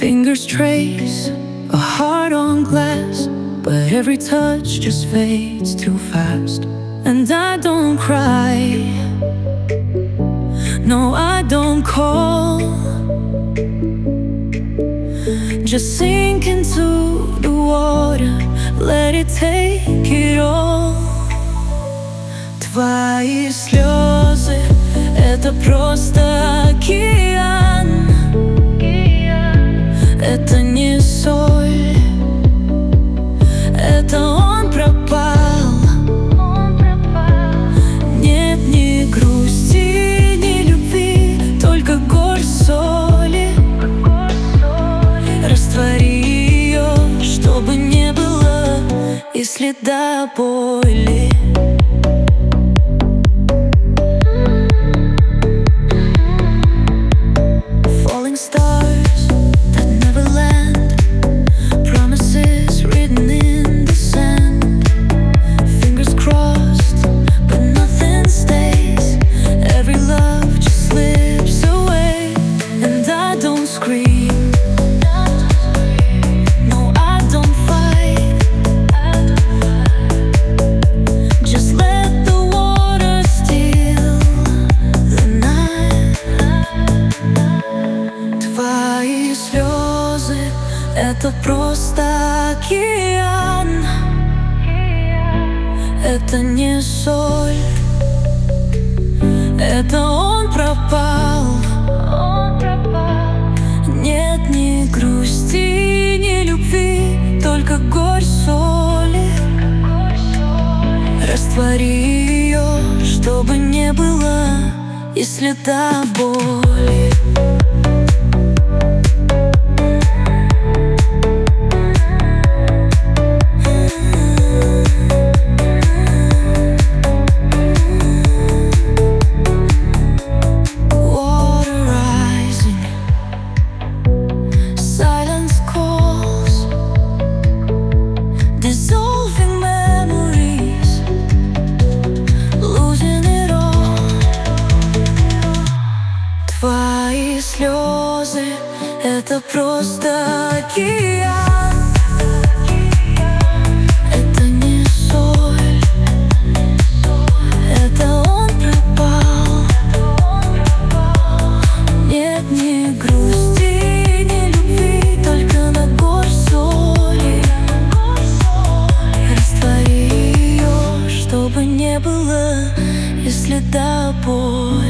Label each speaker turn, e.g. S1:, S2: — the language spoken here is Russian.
S1: Fingers trace a heart on glass, but every touch just fades too fast. And I don't cry, no, I don't call. Just sink into the water, let it take it all. Твои слезы — это просто океан. Это не соль, это он пропал. Нет ни грусти, ни любви, только горсть соли. Раствори ее, чтобы не было и следа боли. Falling stars that never land, promises written in the sand. Fingers crossed, but nothing stays. Every love just slips away. And I don't scream, no, I don't fight. Just let the water steal the night. Твои слезы — это просто океан. Это не соль, это он пропал. Нет ни грусти, ни любви, только горсть соли. Раствори ее, чтобы не было и следа боли. Dissolving memories, losing it all. Твои слезы — это просто океан. Это не соль, это он пропал. Нет ни грусти, ни любви, только на горсть соли. Раствори ее, чтобы не было и следа боли.